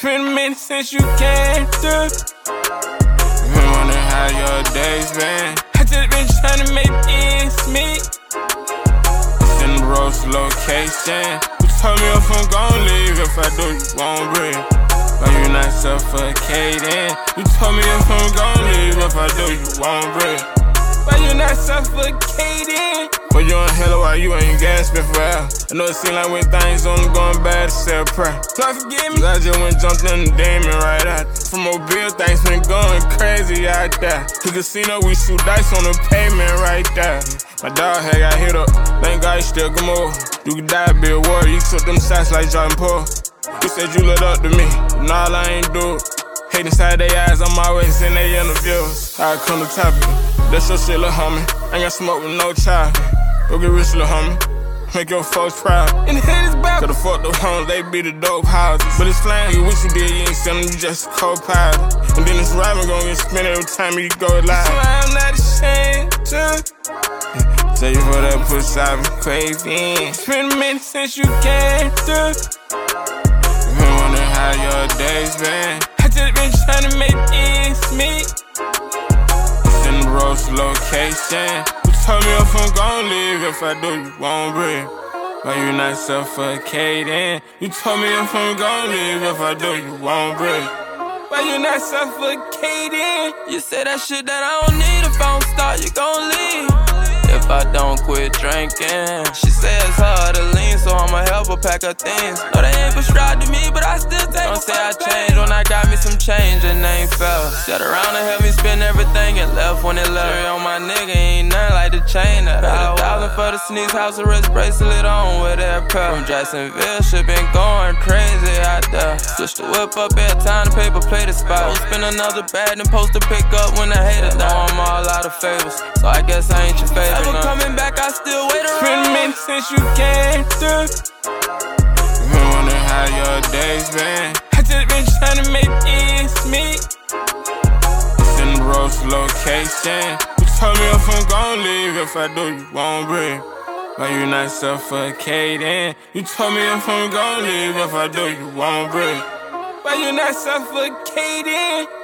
been a minute since you came through. Been wondering how your days been. I just been trying to make ends meet. Send the road to location. You told me if I'm gon' leave, if I do, you won't breathe. Why you not suffocating? You told me if I'm gon' leave, if I do, you won't breathe. Why you not suffocating? When you on hella, why you ain't gasping for air? I know it seem like when things only going bad, it's a prayer. Lord forgive me, I just went jumped in the demon right out. From Mobile, things been going crazy out there. The casino, we shoot dice on the pavement right there. My dog had got hit up, thank God he still can move. You could die, be a warrior, you took them shots like Jordan Poole. You said you looked up to me, and all I ain't do it. Hate inside their eyes, I'm always in their interviews. I come to top it, that's your shit, lil' homie. Ain't got smoke with no child. Go get rich, lil' homie. Make your folks proud. And the head is back. Could've fucked up homes, they be the dope houses. But it's flying, you wish you did, you ain't selling, you just a co-pilot. And then this rhyming gon' get spent every time you go live. That's why I'm not ashamed to tell you for that push I've been craving. It's been a minute since you came through. Been wondering how your days been. I just been trying to make ends meet. Send the road to location. Told me if I'm gon' leave, if I do, you won't breathe. Why you not suffocating? You told me if I'm gon' leave, if I do, you won't breathe. Why you not suffocating? You say that shit that I don't need. If I don't start, you gon' leave. If I don't quit drinking, she says it's hard to lean, so I'ma help her pack her things. No, they ain't prescribed to me, but I still take. Don't say I changed when I got me some change and ain't fell. Sat around and helped me spend everything and left when it left. On my nigga, ain't nothing like the chain that I 1,000 for the sneeze, house arrest bracelet on with that pair. From Jacksonville, shit been going crazy out there. Switch the whip up every time the paper play the spot. Don't spin another bag and post to pick up when the haters know I'm all out of favors, so I guess I ain't your favorite. Ever coming back, I still wait around. It's been a minute since you came through. Been wondering how your days been. I just been trying to make ends meet. Send the road to location. You told me if I'm gon' leave, if I do, you won't breathe. Why you not suffocating? You told me if I'm gon' leave, if I do, you won't breathe. Why you not suffocating?